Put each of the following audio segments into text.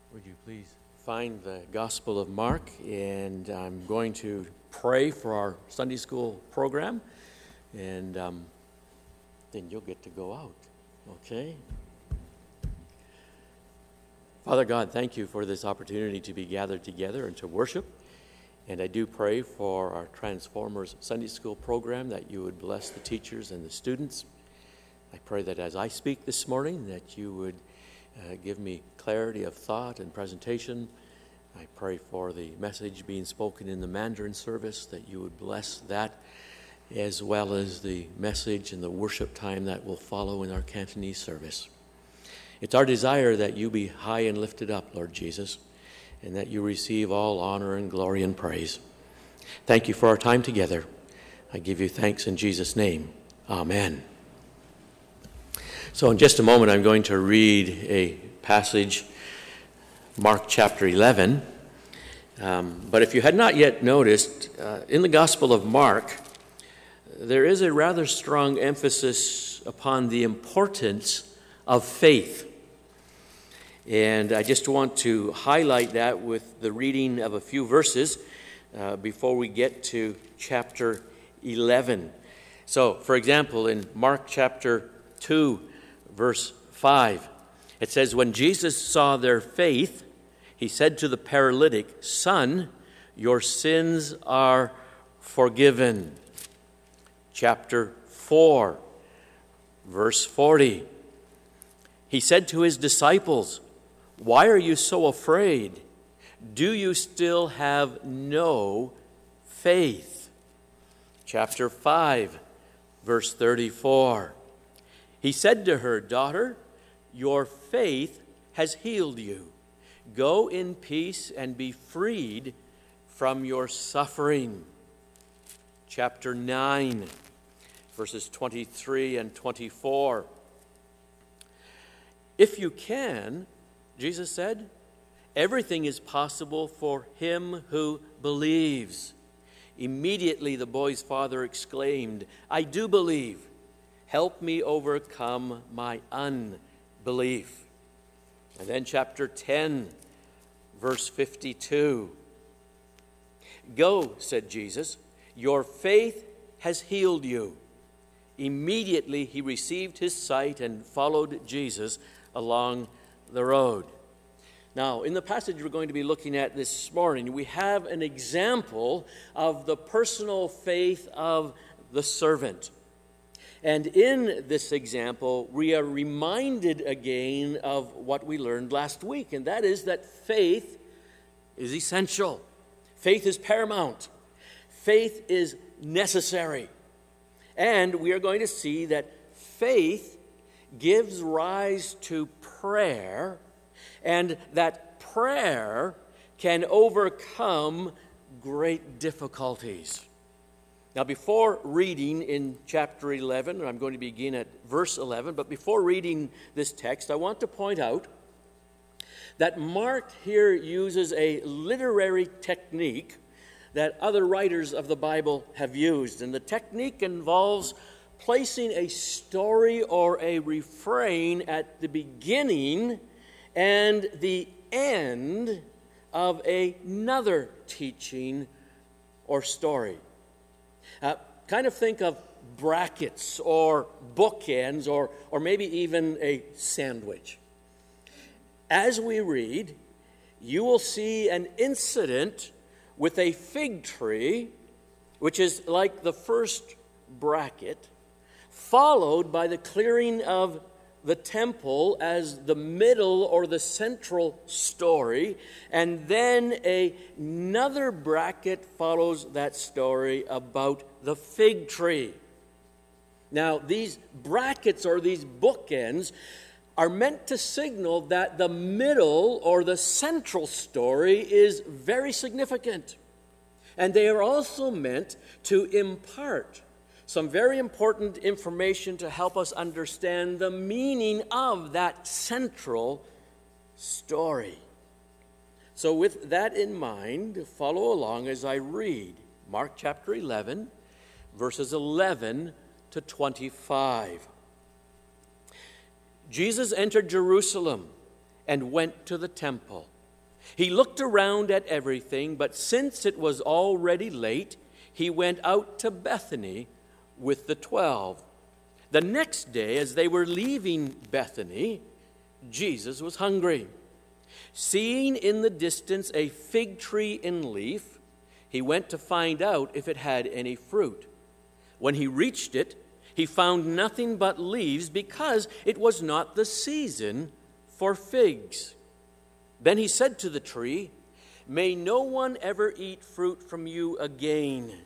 Would you please find the Gospel of Mark, and I'm going to pray for our Sunday school program, and then you'll get to go out, okay? Father God, thank you for this opportunity to be gathered together and to worship, and I do pray for our Transformers Sunday school program that you would bless the teachers and the students. I pray that as I speak this morning that you would give me clarity of thought and presentation. I pray for the message being spoken in the Mandarin service, that you would bless that, as well as the message and the worship time that will follow in our Cantonese service. It's our desire that you be high and lifted up, Lord Jesus, and that you receive all honor and glory and praise. Thank you for our time together. I give you thanks in Jesus' name. Amen. So in just a moment, I'm going to read a passage, Mark chapter 11. But if you had not yet noticed, in the Gospel of Mark, there is a rather strong emphasis upon the importance of faith. And I just want to highlight that with the reading of a few verses before we get to chapter 11. So, for example, in Mark chapter 2, verse 5, it says, "When Jesus saw their faith, he said to the paralytic, 'Son, your sins are forgiven.'" Chapter 4, verse 40, he said to his disciples, "Why are you so afraid? Do you still have no faith?" Chapter 5, verse 34, he said to her, "Daughter, your faith has healed you. Go in peace and be freed from your suffering." Chapter 9, verses 23 and 24. "If you can," Jesus said, "everything is possible for him who believes." Immediately the boy's father exclaimed, "I do believe. Help me overcome my unbelief." And then chapter 10, verse 52. "Go," said Jesus, "your faith has healed you." Immediately he received his sight and followed Jesus along the road. Now, in the passage we're going to be looking at this morning, we have an example of the personal faith of the servant. And in this example, we are reminded again of what we learned last week, and that is that faith is essential. Faith is paramount. Faith is necessary. And we are going to see that faith gives rise to prayer, and that prayer can overcome great difficulties. Now, before reading in chapter 11, I'm going to begin at verse 11, but before reading this text, I want to point out that Mark here uses a literary technique that other writers of the Bible have used. And the technique involves placing a story or a refrain at the beginning and the end of another teaching or story. Kind of think of brackets or bookends or maybe even a sandwich. As we read, you will see an incident with a fig tree, which is like the first bracket, followed by the clearing of the temple as the middle or the central story, and then another bracket follows that story about the fig tree. Now, these brackets or these bookends are meant to signal that the middle or the central story is very significant. And they are also meant to impart some very important information to help us understand the meaning of that central story. So with that in mind, follow along as I read Mark chapter 11, verses 11 to 25. Jesus entered Jerusalem and went to the temple. He looked around at everything, but since it was already late, he went out to Bethany with the 12. The next day, as they were leaving Bethany, Jesus was hungry. Seeing in the distance a fig tree in leaf, he went to find out if it had any fruit. When he reached it, he found nothing but leaves because it was not the season for figs. Then he said to the tree, "May no one ever eat fruit from you again."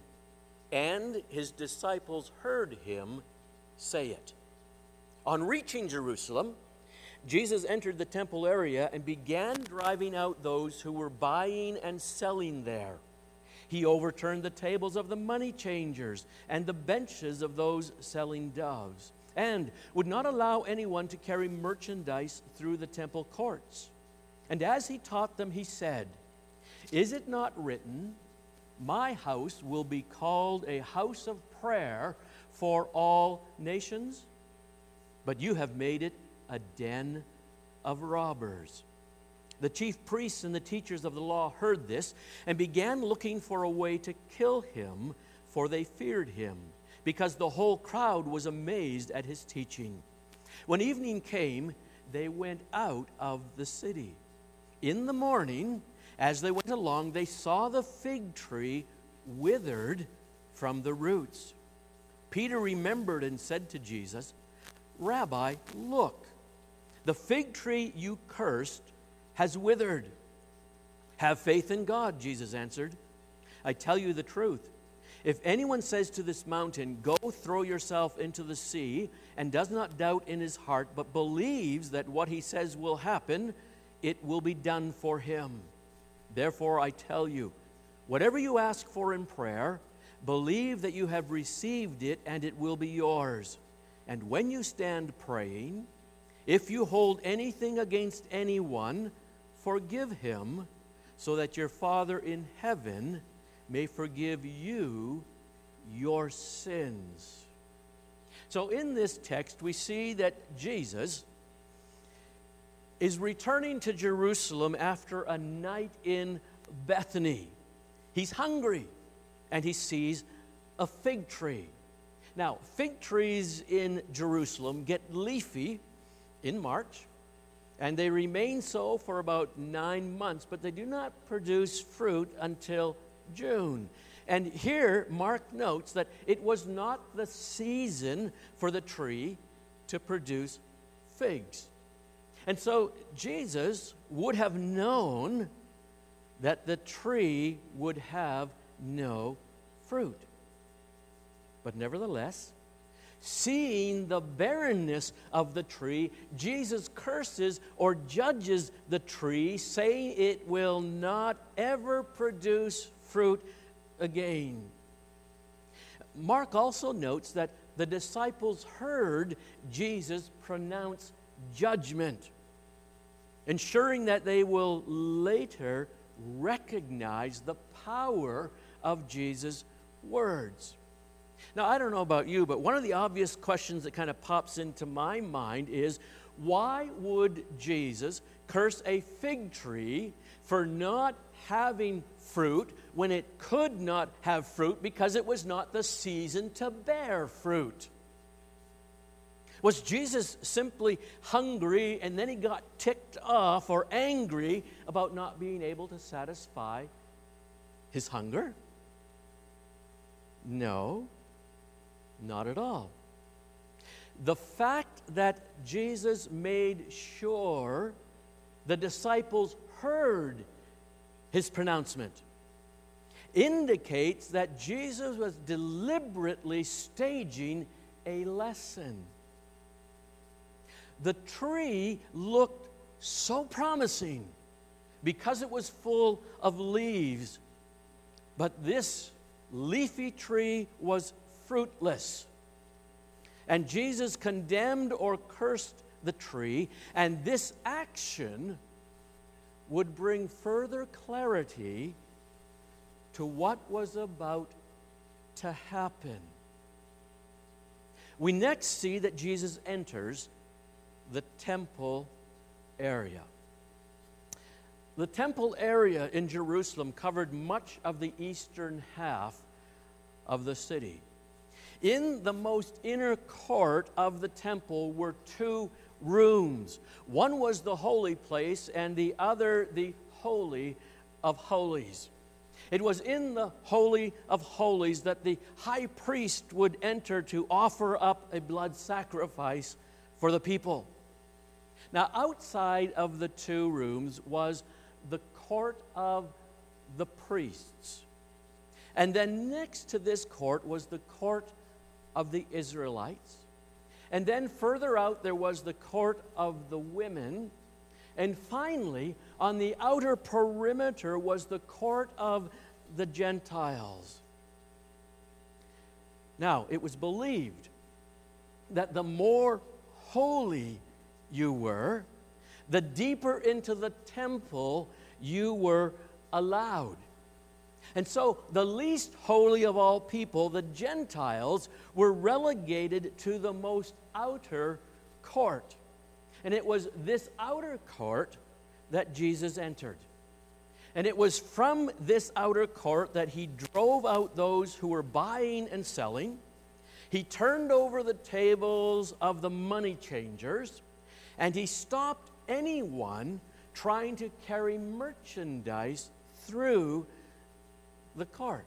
And his disciples heard him say it. On reaching Jerusalem, Jesus entered the temple area and began driving out those who were buying and selling there. He overturned the tables of the money changers and the benches of those selling doves, and would not allow anyone to carry merchandise through the temple courts. And as he taught them, he said, "Is it not written, 'My house will be called a house of prayer for all nations'? But you have made it a den of robbers." The chief priests and the teachers of the law heard this and began looking for a way to kill him, for they feared him, because the whole crowd was amazed at his teaching. When evening came, they went out of the city. In the morning, as they went along, they saw the fig tree withered from the roots. Peter remembered and said to Jesus, "Rabbi, look, the fig tree you cursed has withered." "Have faith in God," Jesus answered. "I tell you the truth. If anyone says to this mountain, 'Go throw yourself into the sea,' and does not doubt in his heart, but believes that what he says will happen, it will be done for him. Therefore, I tell you, whatever you ask for in prayer, believe that you have received it, and it will be yours. And when you stand praying, if you hold anything against anyone, forgive him, so that your Father in heaven may forgive you your sins." So in this text, we see that Jesus is returning to Jerusalem after a night in Bethany. He's hungry, and he sees a fig tree. Now, fig trees in Jerusalem get leafy in March, and they remain so for about 9 months, but they do not produce fruit until June. And here, Mark notes that it was not the season for the tree to produce figs. And so Jesus would have known that the tree would have no fruit. But nevertheless, seeing the barrenness of the tree, Jesus curses or judges the tree, saying it will not ever produce fruit again. Mark also notes that the disciples heard Jesus pronounce judgment, ensuring that they will later recognize the power of Jesus' words. Now, I don't know about you, but one of the obvious questions that kind of pops into my mind is, why would Jesus curse a fig tree for not having fruit when it could not have fruit because it was not the season to bear fruit? Was Jesus simply hungry and then he got ticked off or angry about not being able to satisfy his hunger? No, not at all. The fact that Jesus made sure the disciples heard his pronouncement indicates that Jesus was deliberately staging a lesson. The tree looked so promising because it was full of leaves, but this leafy tree was fruitless. And Jesus condemned or cursed the tree, and this action would bring further clarity to what was about to happen. We next see that Jesus enters the temple area. The temple area in Jerusalem covered much of the eastern half of the city. In the most inner court of the temple were two rooms. One was the holy place, and the other the Holy of Holies. It was in the Holy of Holies that the high priest would enter to offer up a blood sacrifice for the people. Now, outside of the two rooms was the court of the priests. And then next to this court was the court of the Israelites. And then further out there was the court of the women. And finally, on the outer perimeter was the court of the Gentiles. Now, it was believed that the more holy you were, the deeper into the temple you were allowed. And so the least holy of all people, the Gentiles, were relegated to the most outer court. And it was this outer court that Jesus entered. And it was from this outer court that he drove out those who were buying and selling. He turned over the tables of the money changers, and he stopped anyone trying to carry merchandise through the court.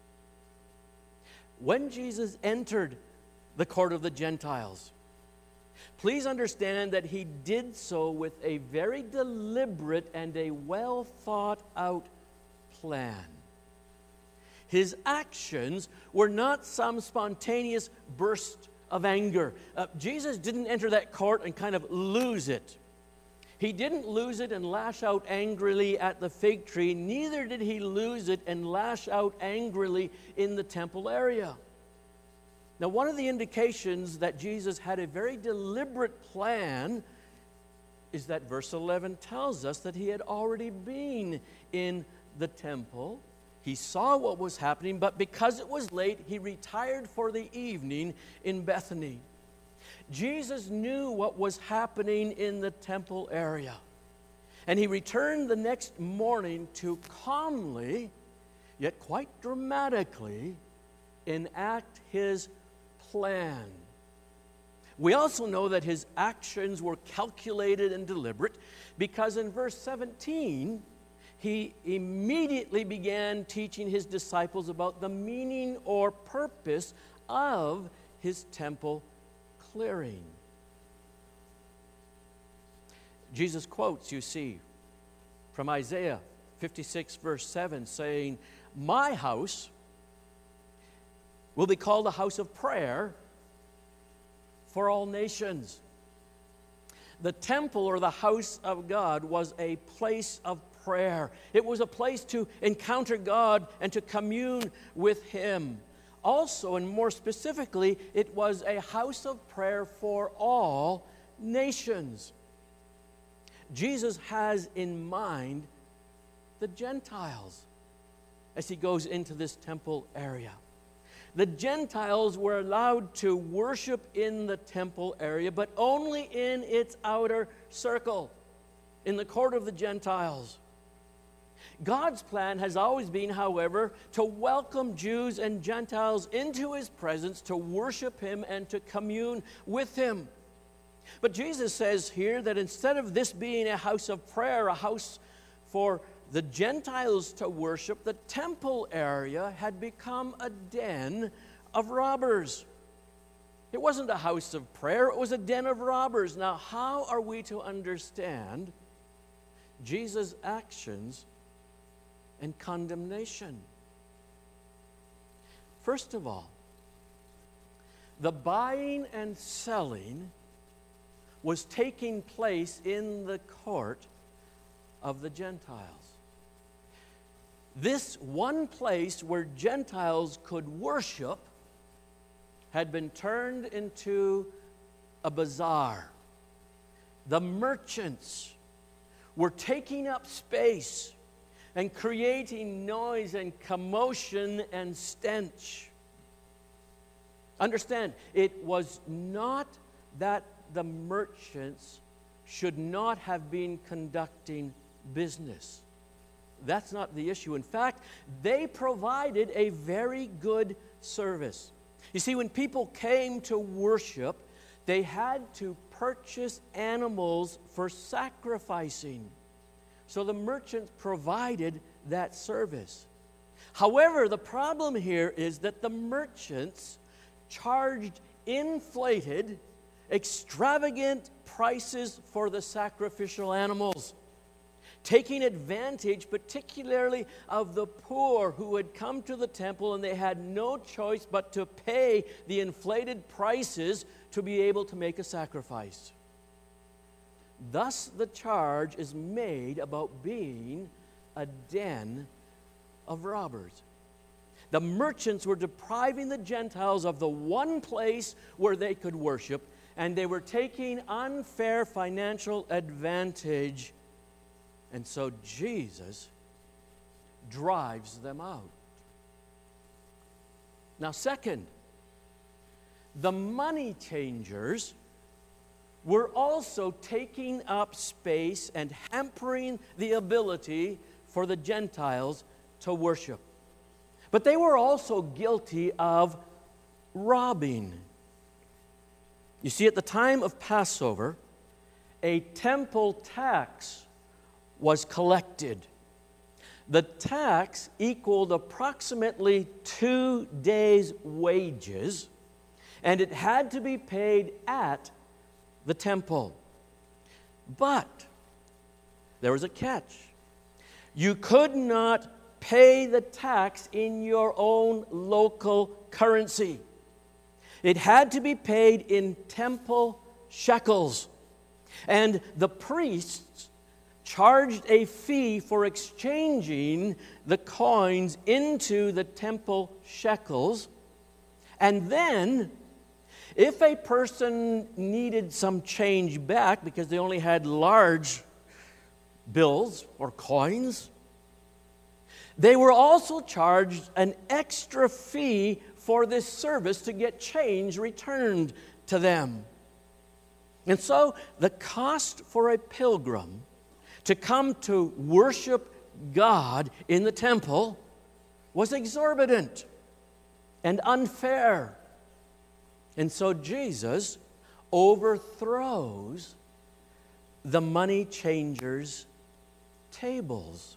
When Jesus entered the court of the Gentiles, please understand that he did so with a very deliberate and a well thought out plan. His actions were not some spontaneous burst of anger. Jesus didn't enter that court and kind of lose it. He didn't lose it and lash out angrily at the fig tree. Neither did he lose it and lash out angrily in the temple area. Now, one of the indications that Jesus had a very deliberate plan is that verse 11 tells us that he had already been in the temple. He saw what was happening, but because it was late, he retired for the evening in Bethany. Jesus knew what was happening in the temple area, and he returned the next morning to calmly, yet quite dramatically, enact his plan. We also know that his actions were calculated and deliberate because in verse 17, he immediately began teaching his disciples about the meaning or purpose of his temple clearing. Jesus quotes, you see, from Isaiah 56, verse 7, saying, "My house will be called a house of prayer for all nations." The temple or the house of God was a place of prayer. It was a place to encounter God and to commune with him. Also, and more specifically, it was a house of prayer for all nations. Jesus has in mind the Gentiles as he goes into this temple area. The Gentiles were allowed to worship in the temple area, but only in its outer circle, in the court of the Gentiles. God's plan has always been, however, to welcome Jews and Gentiles into his presence, to worship him and to commune with him. But Jesus says here that instead of this being a house of prayer, a house for the Gentiles to worship, the temple area had become a den of robbers. It wasn't a house of prayer, it was a den of robbers. Now, how are we to understand Jesus' actions and condemnation? First of all, the buying and selling was taking place in the court of the Gentiles. This one place where Gentiles could worship had been turned into a bazaar. The merchants were taking up space and creating noise and commotion and stench. Understand, it was not that the merchants should not have been conducting business. That's not the issue. In fact, they provided a very good service. You see, when people came to worship, they had to purchase animals for sacrificing. So the merchants provided that service. However, the problem here is that the merchants charged inflated, extravagant prices for the sacrificial animals, taking advantage particularly of the poor who had come to the temple and they had no choice but to pay the inflated prices to be able to make a sacrifice. Thus, the charge is made about being a den of robbers. The merchants were depriving the Gentiles of the one place where they could worship, and they were taking unfair financial advantage. And so Jesus drives them out. Now, second, the money changers were also taking up space and hampering the ability for the Gentiles to worship. But they were also guilty of robbing. You see, at the time of Passover, a temple tax was collected. The tax equaled approximately 2 days' wages, and it had to be paid at the temple. But there was a catch. You could not pay the tax in your own local currency. It had to be paid in temple shekels. And the priests charged a fee for exchanging the coins into the temple shekels. And then, if a person needed some change back because they only had large bills or coins, they were also charged an extra fee for this service to get change returned to them. And so the cost for a pilgrim to come to worship God in the temple was exorbitant and unfair. And so Jesus overthrows the money changers' tables.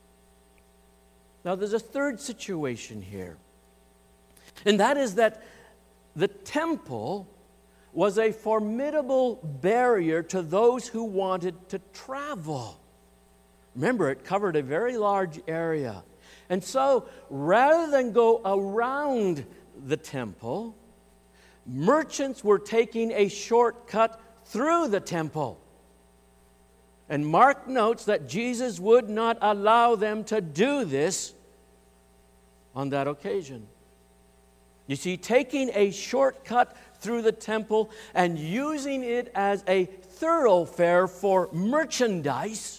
Now, there's a third situation here, and that is that the temple was a formidable barrier to those who wanted to travel. Remember, it covered a very large area. And so, rather than go around the temple, merchants were taking a shortcut through the temple. And Mark notes that Jesus would not allow them to do this on that occasion. You see, taking a shortcut through the temple and using it as a thoroughfare for merchandise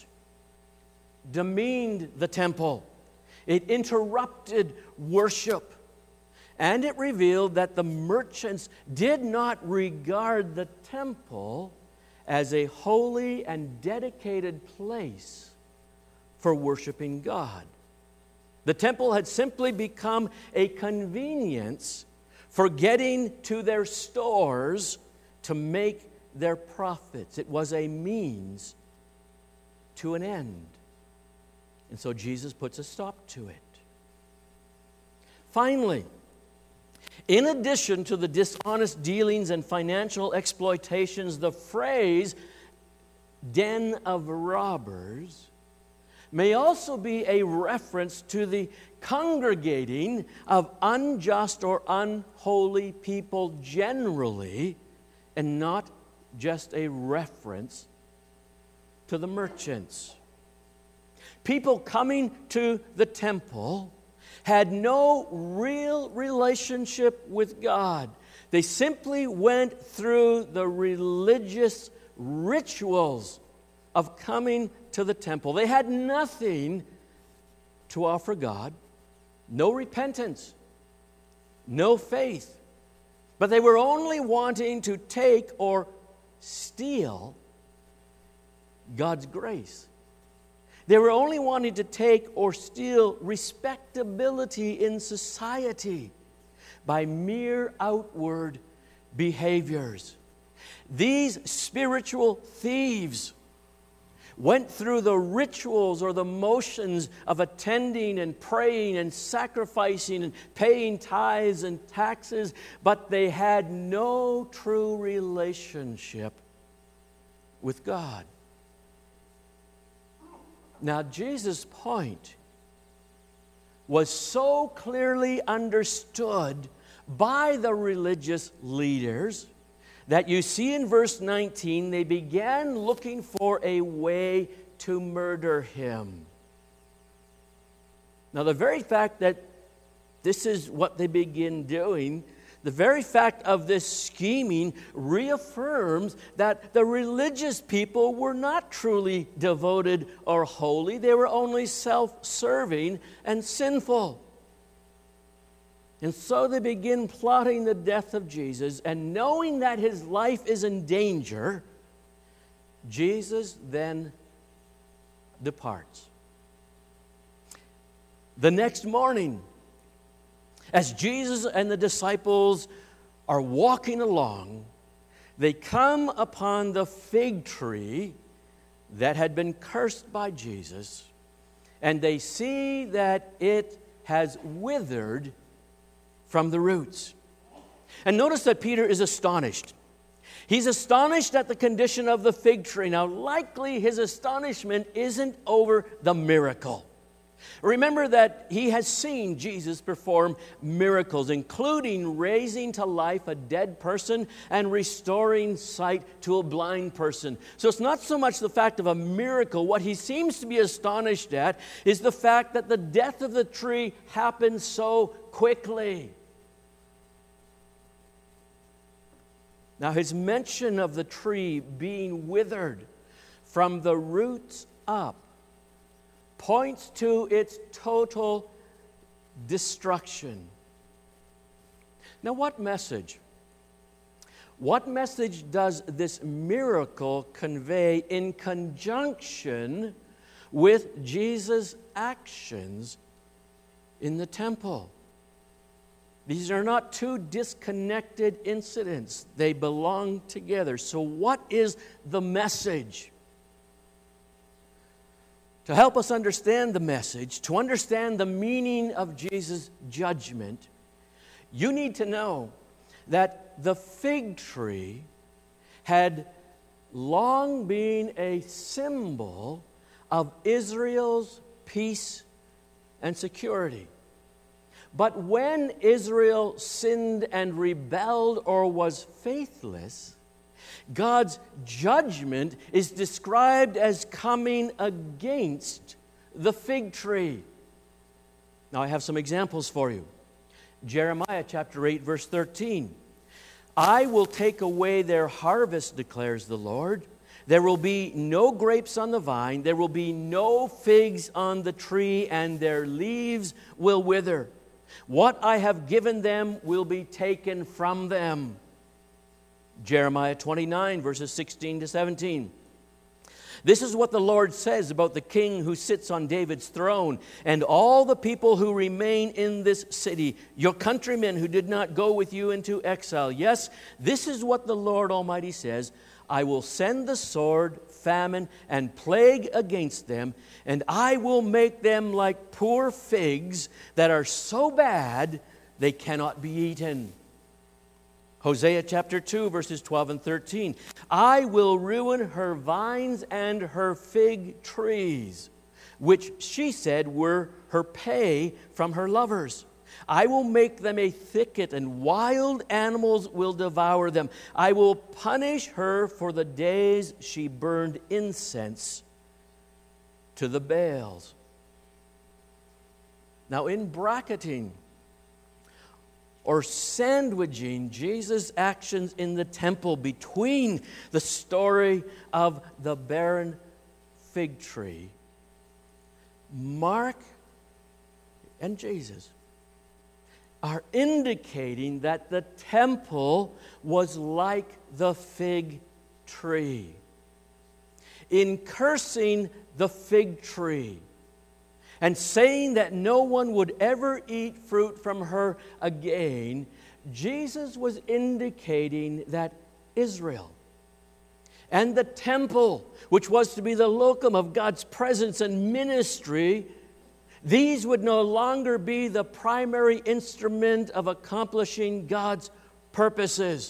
demeaned the temple. It interrupted worship. And it revealed that the merchants did not regard the temple as a holy and dedicated place for worshiping God. The temple had simply become a convenience for getting to their stores to make their profits. It was a means to an end. And so Jesus puts a stop to it. Finally, in addition to the dishonest dealings and financial exploitations, the phrase den of robbers may also be a reference to the congregating of unjust or unholy people generally, and not just a reference to the merchants. People coming to the temple had no real relationship with God. They simply went through the religious rituals of coming to the temple. They had nothing to offer God, no repentance, no faith, but they were only wanting to take or steal God's grace. They were only wanting to take or steal respectability in society by mere outward behaviors. These spiritual thieves went through the rituals or the motions of attending and praying and sacrificing and paying tithes and taxes, but they had no true relationship with God. Now, Jesus' point was so clearly understood by the religious leaders that you see in verse 19, they began looking for a way to murder him. Now, the very fact that this is what they begin doing, the very fact of this scheming reaffirms that the religious people were not truly devoted or holy. They were only self-serving and sinful. And so they begin plotting the death of Jesus, and knowing that his life is in danger, Jesus then departs. The next morning, as Jesus and the disciples are walking along, they come upon the fig tree that had been cursed by Jesus, and they see that it has withered from the roots. And notice that Peter is astonished. He's astonished at the condition of the fig tree. Now, likely his astonishment isn't over the miracle. Remember that he has seen Jesus perform miracles, including raising to life a dead person and restoring sight to a blind person. So it's not so much the fact of a miracle. What he seems to be astonished at is the fact that the death of the tree happened so quickly. Now, his mention of the tree being withered from the roots up points to its total destruction. Now, what message? What message does this miracle convey in conjunction with Jesus' actions in the temple? These are not two disconnected incidents. They belong together. So what is the message? To help us understand the message, to understand the meaning of Jesus' judgment, you need to know that the fig tree had long been a symbol of Israel's peace and security. But when Israel sinned and rebelled or was faithless, God's judgment is described as coming against the fig tree. Now, I have some examples for you. Jeremiah chapter 8, verse 13. I will take away their harvest, declares the Lord. There will be no grapes on the vine. There will be no figs on the tree, and their leaves will wither. What I have given them will be taken from them. Jeremiah 29, verses 16 to 17. This is what the Lord says about the king who sits on David's throne and all the people who remain in this city, your countrymen who did not go with you into exile. Yes, this is what the Lord Almighty says. I will send the sword, famine, and plague against them, and I will make them like poor figs that are so bad they cannot be eaten. Hosea chapter 2, verses 12 and 13. I will ruin her vines and her fig trees, which she said were her pay from her lovers. I will make them a thicket, and wild animals will devour them. I will punish her for the days she burned incense to the Baals. Now, in bracketing or sandwiching Jesus' actions in the temple between the story of the barren fig tree, Mark and Jesus are indicating that the temple was like the fig tree. in cursing the fig tree and saying that no one would ever eat fruit from her again, Jesus was indicating that Israel and the temple, which was to be the locum of God's presence and ministry, these would no longer be the primary instrument of accomplishing God's purposes.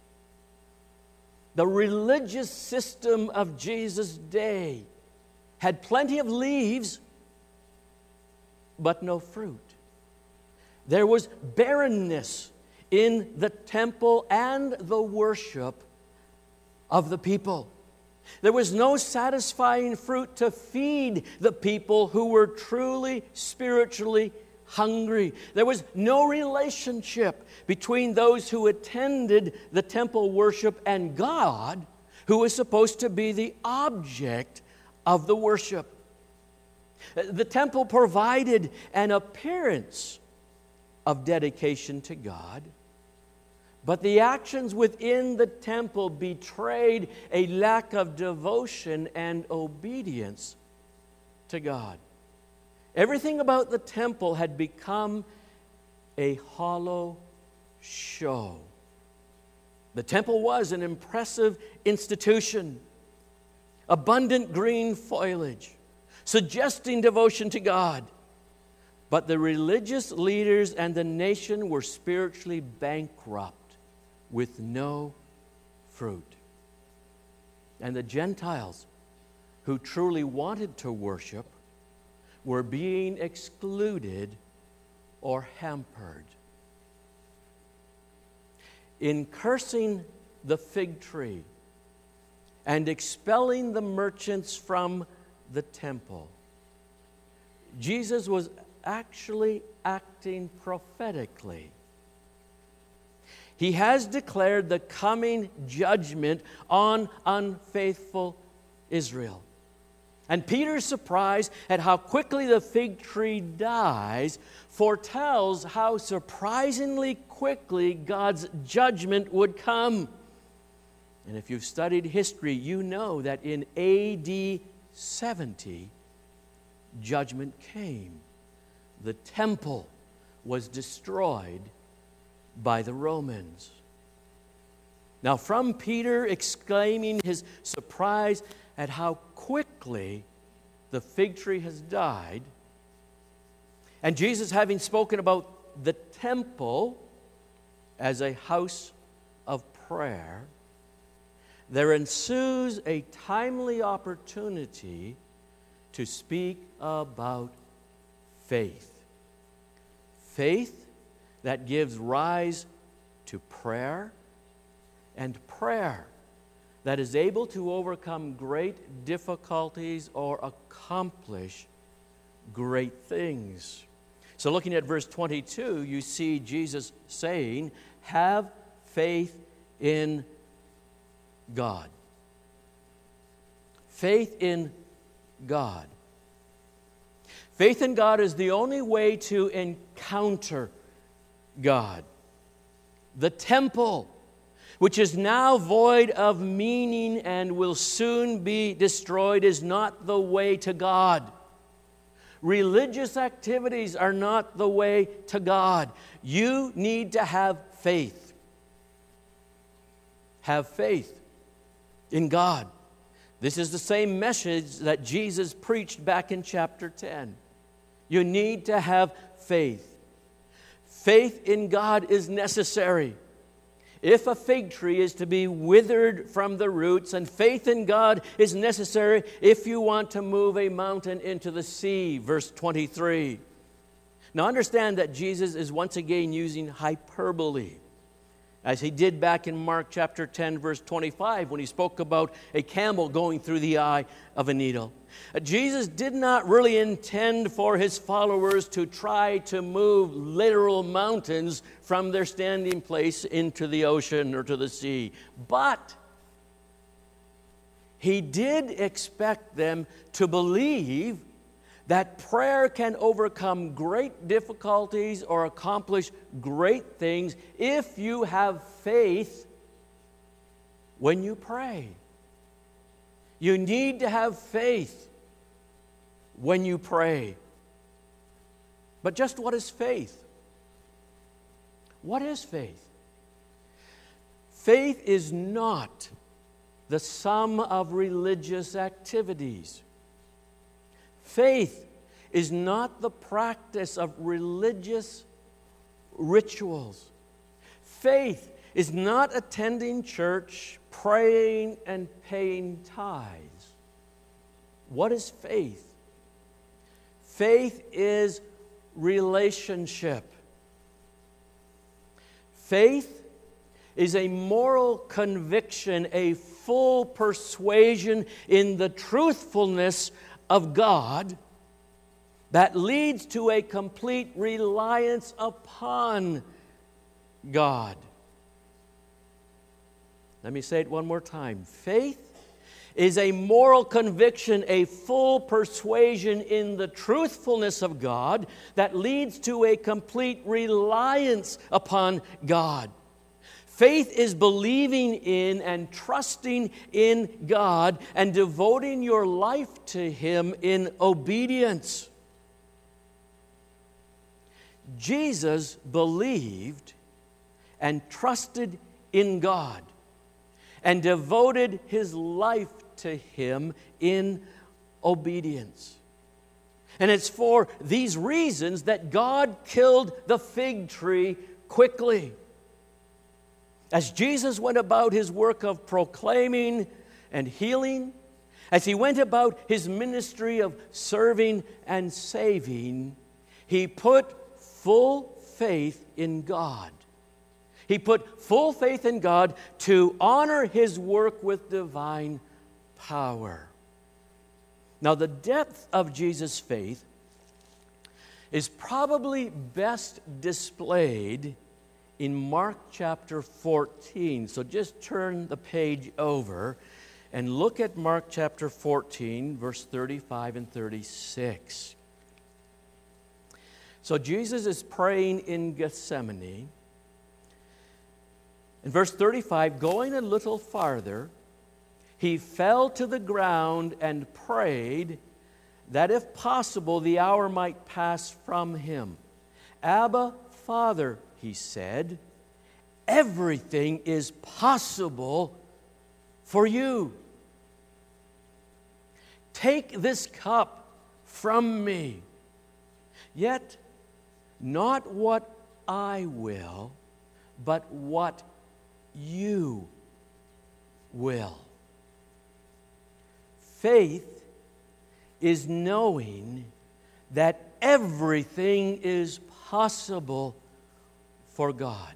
The religious system of Jesus' day had plenty of leaves, but no fruit. There was barrenness in the temple and the worship of the people. There was no satisfying fruit to feed the people who were truly spiritually hungry. There was no relationship between those who attended the temple worship and God, who was supposed to be the object of the worship. The temple provided an appearance of dedication to God, but the actions within the temple betrayed a lack of devotion and obedience to God. Everything about the temple had become a hollow show. The temple was an impressive institution, abundant green foliage, suggesting devotion to God. But the religious leaders and the nation were spiritually bankrupt with no fruit. And the Gentiles who truly wanted to worship were being excluded or hampered. In cursing the fig tree and expelling the merchants from the temple, Jesus was actually acting prophetically. He has declared the coming judgment on unfaithful Israel. And Peter's surprise at how quickly the fig tree dies foretells how surprisingly quickly God's judgment would come. And if you've studied history, you know that in AD 70, judgment came. The temple was destroyed by the Romans. Now, from Peter exclaiming his surprise at how quickly the fig tree has died, and Jesus having spoken about the temple as a house of prayer, there ensues a timely opportunity to speak about faith. Faith that gives rise to prayer, and prayer that is able to overcome great difficulties or accomplish great things. So looking at verse 22, you see Jesus saying, have faith in God. Faith in God. Faith in God is the only way to encounter God. The temple, which is now void of meaning and will soon be destroyed, is not the way to God. Religious activities are not the way to God. You need to have faith. Have faith in God. This is the same message that Jesus preached back in chapter 10. You need to have faith. Faith in God is necessary. If a fig tree is to be withered from the roots, and faith in God is necessary if you want to move a mountain into the sea, verse 23. Now understand that Jesus is once again using hyperbole, as he did back in Mark chapter 10, verse 25, when he spoke about a camel going through the eye of a needle. Jesus did not really intend for his followers to try to move literal mountains from their standing place into the ocean or to the sea. But he did expect them to believe that prayer can overcome great difficulties or accomplish great things if you have faith when you pray. You need to have faith when you pray. But just what is faith? What is faith? Faith is not the sum of religious activities. Faith is not the practice of religious rituals. Faith is not attending church, praying, and paying tithes. What is faith? Faith is relationship. Faith is a moral conviction, a full persuasion in the truthfulness of God that leads to a complete reliance upon God. Let me say it one more time. Faith is a moral conviction, a full persuasion in the truthfulness of God that leads to a complete reliance upon God. Faith is believing in and trusting in God and devoting your life to Him in obedience. Jesus believed and trusted in God and devoted His life to Him in obedience. And it's for these reasons that God killed the fig tree quickly. As Jesus went about His work of proclaiming and healing, as He went about His ministry of serving and saving, He put full faith in God. He put full faith in God to honor His work with divine power. Now, the depth of Jesus' faith is probably best displayed in Mark chapter 14. So just turn the page over and look at Mark chapter 14, verse 35 and 36. So Jesus is praying in Gethsemane. In verse 35, going a little farther, He fell to the ground and prayed that if possible the hour might pass from Him. Abba, Father, He said, everything is possible for you. Take this cup from me, yet not what I will, but what you will. Faith is knowing that everything is possible for God.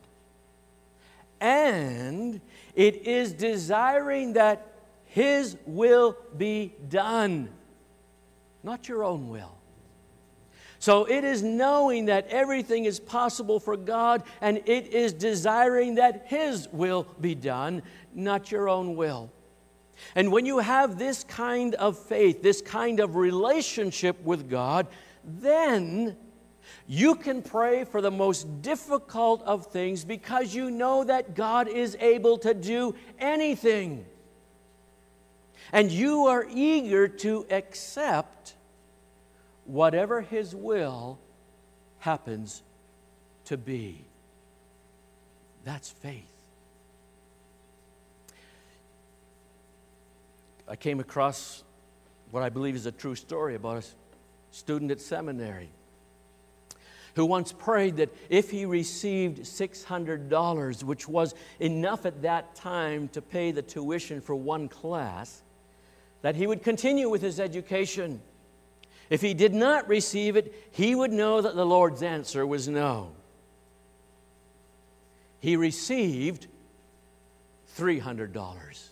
And it is desiring that His will be done, not your own will. So it is knowing that everything is possible for God, and it is desiring that His will be done, not your own will. And when you have this kind of faith, this kind of relationship with God, then you can pray for the most difficult of things because you know that God is able to do anything. And you are eager to accept whatever His will happens to be. That's faith. I came across what I believe is a true story about a student at seminary who once prayed that if he received $600, which was enough at that time to pay the tuition for one class, that he would continue with his education. If he did not receive it, he would know that the Lord's answer was no. He received $300.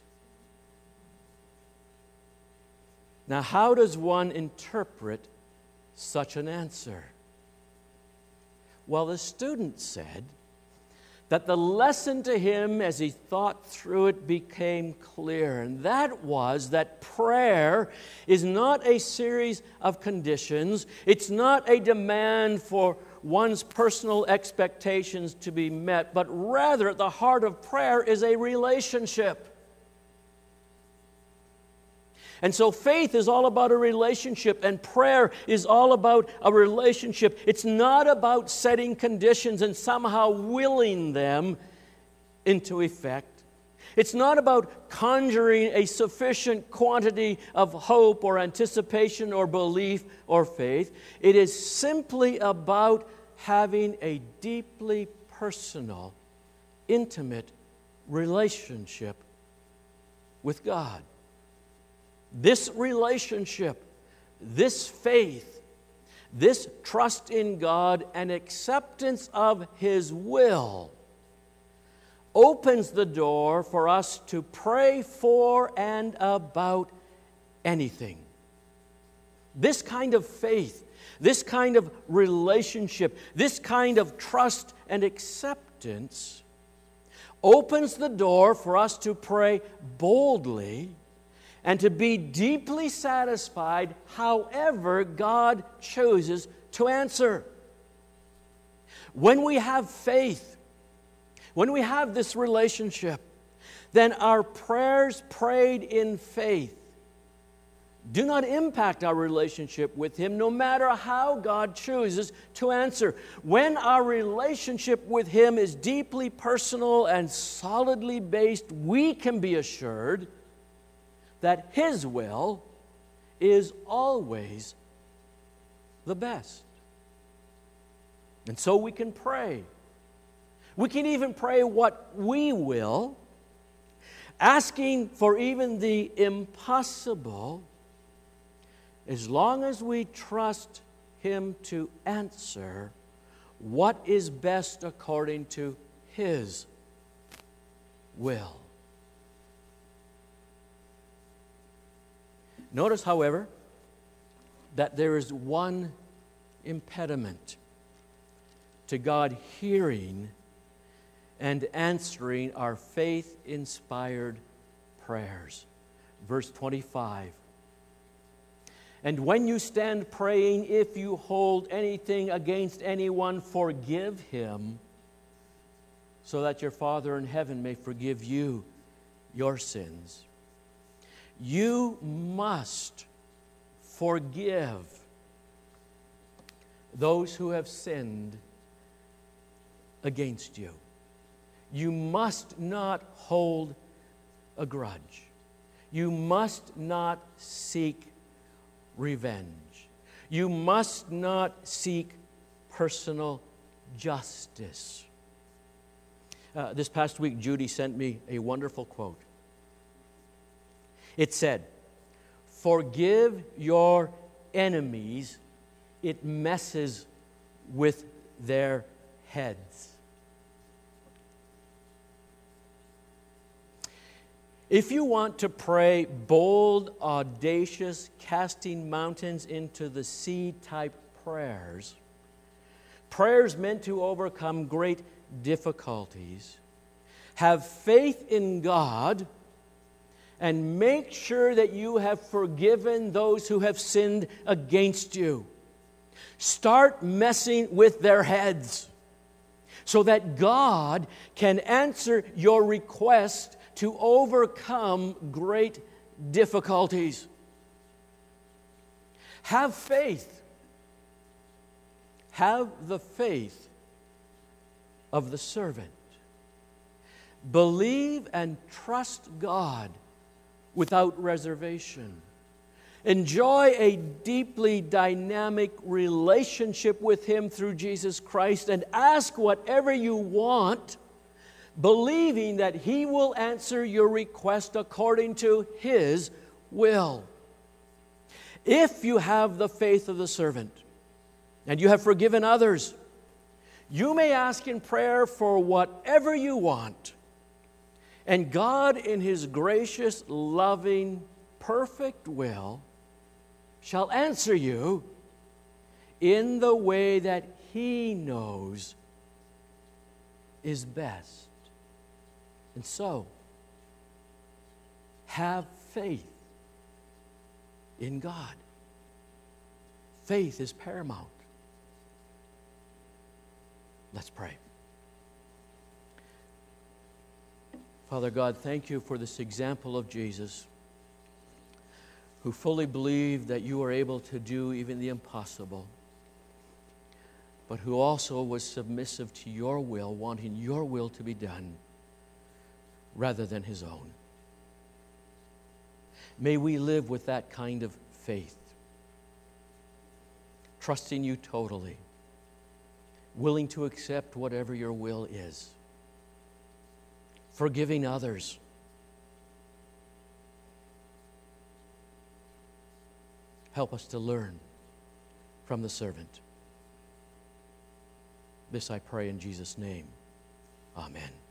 Now, how does one interpret such an answer? Well, the student said that the lesson to him as he thought through it became clear, and that was that prayer is not a series of conditions. It's not a demand for one's personal expectations to be met, but rather at the heart of prayer is a relationship. And so faith is all about a relationship, and prayer is all about a relationship. It's not about setting conditions and somehow willing them into effect. It's not about conjuring a sufficient quantity of hope or anticipation or belief or faith. It is simply about having a deeply personal, intimate relationship with God. This relationship, this faith, this trust in God and acceptance of His will opens the door for us to pray for and about anything. This kind of faith, this kind of relationship, this kind of trust and acceptance opens the door for us to pray boldly and to be deeply satisfied however God chooses to answer. When we have faith, when we have this relationship, then our prayers prayed in faith do not impact our relationship with Him, no matter how God chooses to answer. When our relationship with Him is deeply personal and solidly based, we can be assured that His will is always the best. And so we can pray. We can even pray what we will, asking for even the impossible, as long as we trust Him to answer what is best according to His will. Notice, however, that there is one impediment to God hearing and answering our faith-inspired prayers. Verse 25. And when you stand praying, if you hold anything against anyone, forgive him, so that your Father in heaven may forgive you your sins. You must forgive those who have sinned against you. You must not hold a grudge. You must not seek revenge. You must not seek personal justice. This past week, Judy sent me a wonderful quote. It said, "Forgive your enemies, it messes with their heads." If you want to pray bold, audacious, casting mountains into the sea type prayers, prayers meant to overcome great difficulties, have faith in God and make sure that you have forgiven those who have sinned against you. Start messing with their heads so that God can answer your request to overcome great difficulties. Have faith. Have the faith of the servant. Believe and trust God without reservation. Enjoy a deeply dynamic relationship with Him through Jesus Christ, and ask whatever you want, believing that He will answer your request according to His will. If you have the faith of the servant and you have forgiven others, you may ask in prayer for whatever you want, and God, in His gracious, loving, perfect will, shall answer you in the way that He knows is best. And so, have faith in God. Faith is paramount. Let's pray. Father God, thank You for this example of Jesus, who fully believed that you were able to do even the impossible, but who also was submissive to your will, wanting your will to be done rather than his own. May we live with that kind of faith, trusting you totally, willing to accept whatever your will is, forgiving others, help us to learn from the servant. This I pray in Jesus' name. Amen.